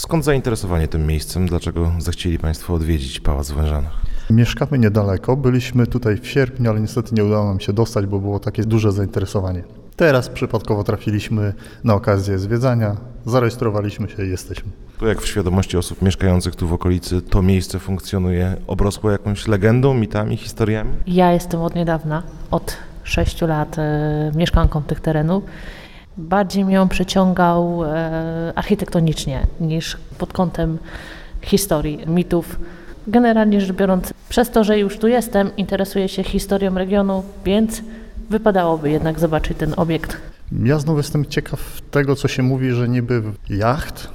Skąd zainteresowanie tym miejscem? Dlaczego zechcieli Państwo odwiedzić Pałac w Wężanach? Mieszkamy niedaleko, byliśmy tutaj w sierpniu, ale niestety nie udało nam się dostać, bo było takie duże zainteresowanie. Teraz przypadkowo trafiliśmy na okazję zwiedzania, zarejestrowaliśmy się i jesteśmy. To jak w świadomości osób mieszkających tu w okolicy to miejsce funkcjonuje, obrosło jakąś legendą, mitami, historiami? Ja jestem od niedawna, od 6 lat mieszkanką tych terenów. Bardziej mnie on przyciągał architektonicznie niż pod kątem historii, mitów. Generalnie rzecz biorąc, przez to, że już tu jestem, interesuję się historią regionu, więc wypadałoby jednak zobaczyć ten obiekt. Ja znowu jestem ciekaw tego, co się mówi, że niby jacht,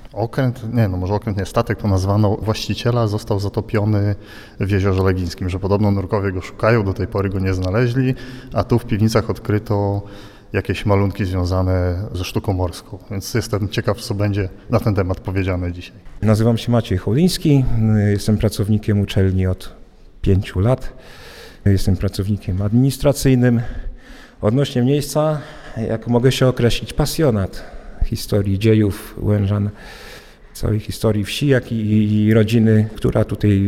statek to nazwano, właściciela został zatopiony w Jeziorze Legińskim, że podobno nurkowie go szukają, do tej pory go nie znaleźli, a tu w piwnicach odkryto jakieś malunki związane ze sztuką morską, więc jestem ciekaw, co będzie na ten temat powiedziane dzisiaj. Nazywam się Maciej Hołyński, jestem pracownikiem uczelni od 5 lat, jestem pracownikiem administracyjnym. Odnośnie miejsca, jak mogę się określić, pasjonat historii dziejów Łężan, całej historii wsi, jak i rodziny, która tutaj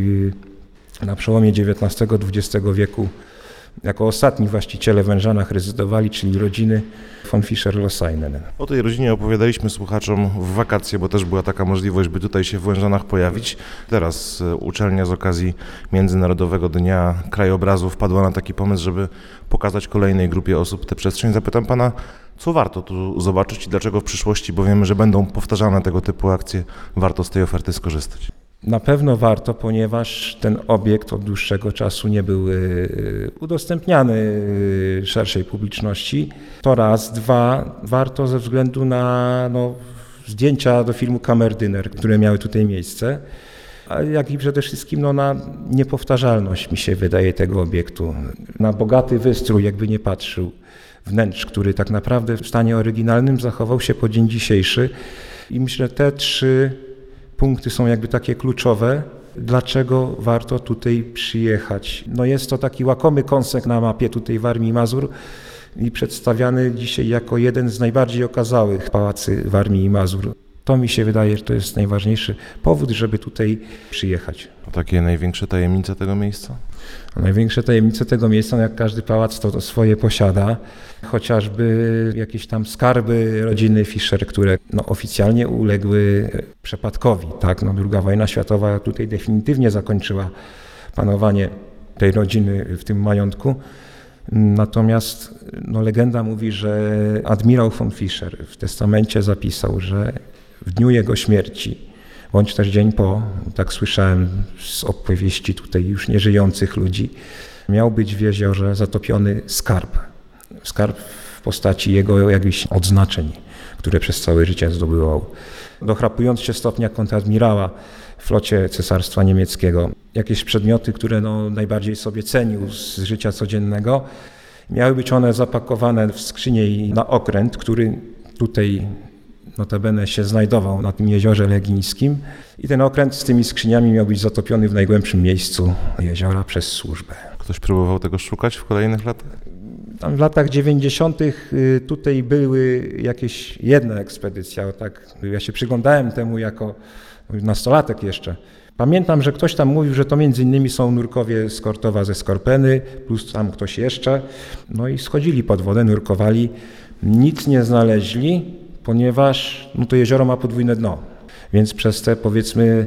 na przełomie XIX-XX wieku jako ostatni właściciele w Wężanach rezydowali, czyli rodziny von Fischer-Losainen. O tej rodzinie opowiadaliśmy słuchaczom w wakacje, bo też była taka możliwość, by tutaj się w Łężanach pojawić. Teraz uczelnia z okazji Międzynarodowego Dnia Krajobrazu wpadła na taki pomysł, żeby pokazać kolejnej grupie osób tę przestrzeń. Zapytam pana, co warto tu zobaczyć i dlaczego w przyszłości, bo wiemy, że będą powtarzane tego typu akcje, warto z tej oferty skorzystać. Na pewno warto, ponieważ ten obiekt od dłuższego czasu nie był udostępniany szerszej publiczności. To raz. Dwa, warto ze względu na zdjęcia do filmu Kamerdyner, które miały tutaj miejsce, jak i przede wszystkim na niepowtarzalność, mi się wydaje, tego obiektu. Na bogaty wystrój, jakby nie patrzył, wnętrz, który tak naprawdę w stanie oryginalnym zachował się po dzień dzisiejszy. I myślę, te 3 punkty są jakby takie kluczowe, dlaczego warto tutaj przyjechać. Jest to taki łakomy kąsek na mapie tutaj Warmii i Mazur i przedstawiany dzisiaj jako jeden z najbardziej okazałych pałacy Warmii i Mazur. To mi się wydaje, że to jest najważniejszy powód, żeby tutaj przyjechać. A takie największe tajemnice tego miejsca? Największe tajemnice tego miejsca, jak każdy pałac, to swoje posiada. Chociażby jakieś tam skarby rodziny Fischer, które oficjalnie uległy przepadkowi. Tak? II wojna światowa tutaj definitywnie zakończyła panowanie tej rodziny w tym majątku. Natomiast legenda mówi, że admirał von Fischer w testamencie zapisał, że w dniu jego śmierci, bądź też dzień po, tak słyszałem z opowieści tutaj już nieżyjących ludzi, miał być w jeziorze zatopiony skarb. Skarb w postaci jego jakichś odznaczeń, które przez całe życie zdobywał. Dochrapując się stopnia kontradmirała w flocie Cesarstwa Niemieckiego, jakieś przedmioty, które najbardziej sobie cenił z życia codziennego, miały być one zapakowane w skrzynię i na okręt, który tutaj notabene się znajdował na tym jeziorze legińskim i ten okręt z tymi skrzyniami miał być zatopiony w najgłębszym miejscu jeziora przez służbę. Ktoś próbował tego szukać w kolejnych latach? Tam w latach 90. tutaj były jakieś jedna ekspedycja, tak. Ja się przyglądałem temu jako nastolatek jeszcze. Pamiętam, że ktoś tam mówił, że to między innymi są nurkowie z Kortowa ze Skorpeny, plus tam ktoś jeszcze. I schodzili pod wodę, nurkowali, nic nie znaleźli, ponieważ to jezioro ma podwójne dno. Więc przez te powiedzmy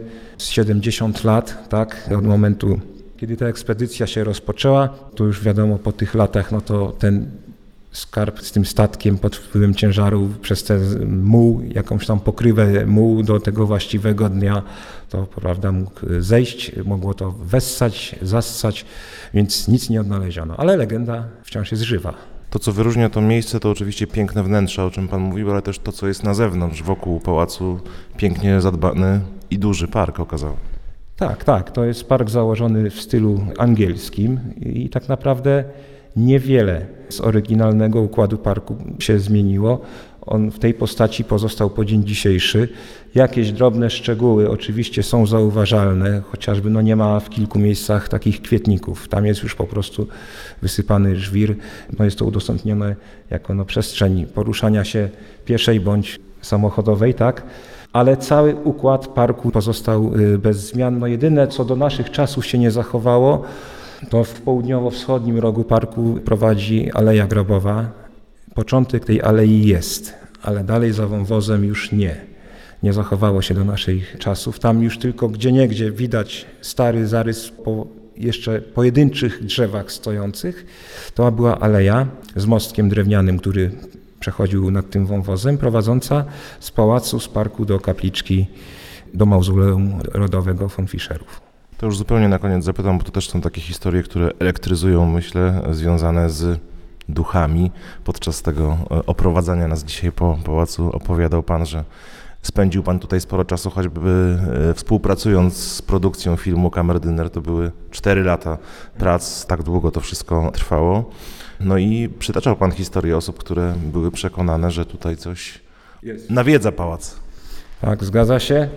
70 lat, tak, od momentu, kiedy ta ekspedycja się rozpoczęła, to już wiadomo, po tych latach, to ten skarb z tym statkiem pod wpływem ciężaru przez ten muł, jakąś tam pokrywę mułu do tego właściwego dnia, to prawda mógł zejść, mogło to wessać, zassać, więc nic nie odnaleziono. Ale legenda wciąż jest żywa. To, co wyróżnia to miejsce, to oczywiście piękne wnętrze, o czym pan mówił, ale też to, co jest na zewnątrz, wokół pałacu, pięknie zadbany i duży park okazało. Tak, to jest park założony w stylu angielskim i tak naprawdę niewiele z oryginalnego układu parku się zmieniło. On w tej postaci pozostał po dzień dzisiejszy. Jakieś drobne szczegóły oczywiście są zauważalne, chociażby nie ma w kilku miejscach takich kwietników. Tam jest już po prostu wysypany żwir. Jest to udostępnione jako przestrzeń poruszania się pieszej bądź samochodowej, tak? ale cały układ parku pozostał bez zmian. No jedyne, co do naszych czasów się nie zachowało, to w południowo-wschodnim rogu parku prowadzi Aleja Grobowa. Początek tej alei jest, ale dalej za wąwozem już nie. Nie zachowało się do naszych czasów. Tam już tylko gdzieniegdzie widać stary zarys po jeszcze pojedynczych drzewach stojących. To była aleja z mostkiem drewnianym, który przechodził nad tym wąwozem, prowadząca z pałacu, z parku do kapliczki, do mauzoleum rodowego von Fischerów. To już zupełnie na koniec zapytam, bo to też są takie historie, które elektryzują, myślę, związane z duchami. Podczas tego oprowadzania nas dzisiaj po pałacu opowiadał Pan, że spędził Pan tutaj sporo czasu, choćby współpracując z produkcją filmu Kamerdyner. To były 4 lata prac, tak długo to wszystko trwało. No i przytaczał Pan historię osób, które były przekonane, że tutaj coś nawiedza pałac. Tak, zgadza się.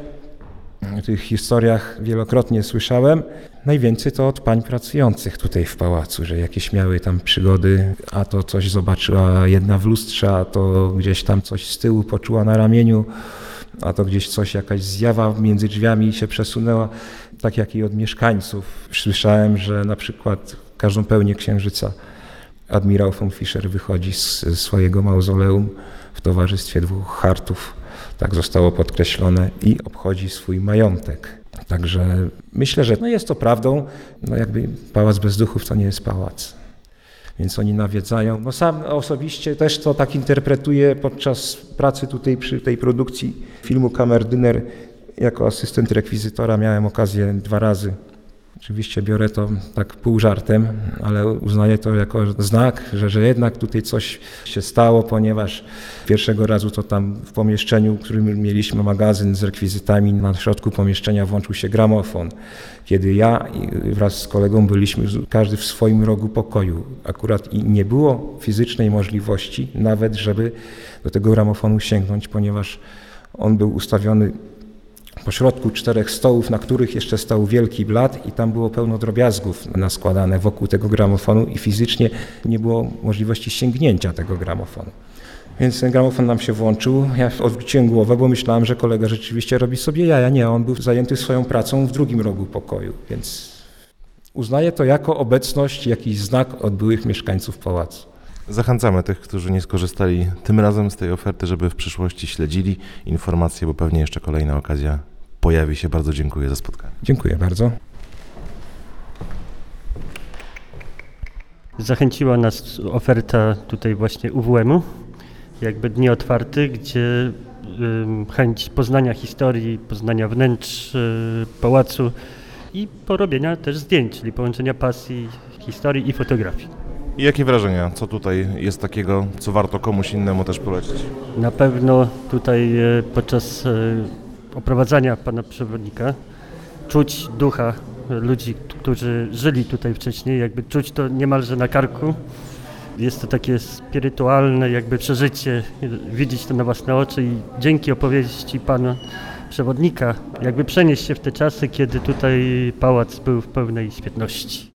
W tych historiach wielokrotnie słyszałem. Najwięcej to od pań pracujących tutaj w pałacu, że jakieś miały tam przygody, a to coś zobaczyła jedna w lustrze, a to gdzieś tam coś z tyłu poczuła na ramieniu, a to gdzieś coś, jakaś zjawa między drzwiami się przesunęła. Tak jak i od mieszkańców. Słyszałem, że na przykład każdą pełnię księżyca admirał von Fischer wychodzi z swojego mauzoleum w towarzystwie 2 hartów. Tak zostało podkreślone i obchodzi swój majątek. Także myślę, że jest to prawdą. Jakby pałac bez duchów to nie jest pałac. Więc oni nawiedzają. Sam osobiście też to tak interpretuję podczas pracy tutaj przy tej produkcji filmu Kamerdyner. Jako asystent rekwizytora miałem okazję 2 razy. Oczywiście biorę to tak pół żartem, ale uznaję to jako znak, że jednak tutaj coś się stało, ponieważ pierwszego razu to tam w pomieszczeniu, w którym mieliśmy magazyn z rekwizytami, na środku pomieszczenia włączył się gramofon. Kiedy ja wraz z kolegą byliśmy każdy w swoim rogu pokoju. Akurat i nie było fizycznej możliwości nawet, żeby do tego gramofonu sięgnąć, ponieważ on był ustawiony pośrodku 4 stołów, na których jeszcze stał wielki blat i tam było pełno drobiazgów naskładane wokół tego gramofonu i fizycznie nie było możliwości sięgnięcia tego gramofonu. Więc ten gramofon nam się włączył, ja odwróciłem głowę, bo myślałem, że kolega rzeczywiście robi sobie jaja. Nie, on był zajęty swoją pracą w drugim rogu pokoju, więc uznaję to jako obecność, jakiś znak od byłych mieszkańców pałacu. Zachęcamy tych, którzy nie skorzystali tym razem z tej oferty, żeby w przyszłości śledzili informacje, bo pewnie jeszcze kolejna okazja pojawi się. Bardzo dziękuję za spotkanie. Dziękuję bardzo. Zachęciła nas oferta tutaj właśnie UWM-u, jakby dni otwarte, gdzie chęć poznania historii, poznania wnętrz pałacu i porobienia też zdjęć, czyli połączenia pasji, historii i fotografii. I jakie wrażenia? Co tutaj jest takiego, co warto komuś innemu też polecić? Na pewno tutaj podczas oprowadzania pana przewodnika czuć ducha ludzi, którzy żyli tutaj wcześniej, jakby czuć to niemalże na karku. Jest to takie spirytualne jakby przeżycie, widzieć to na własne oczy i dzięki opowieści pana przewodnika jakby przenieść się w te czasy, kiedy tutaj pałac był w pełnej świetności.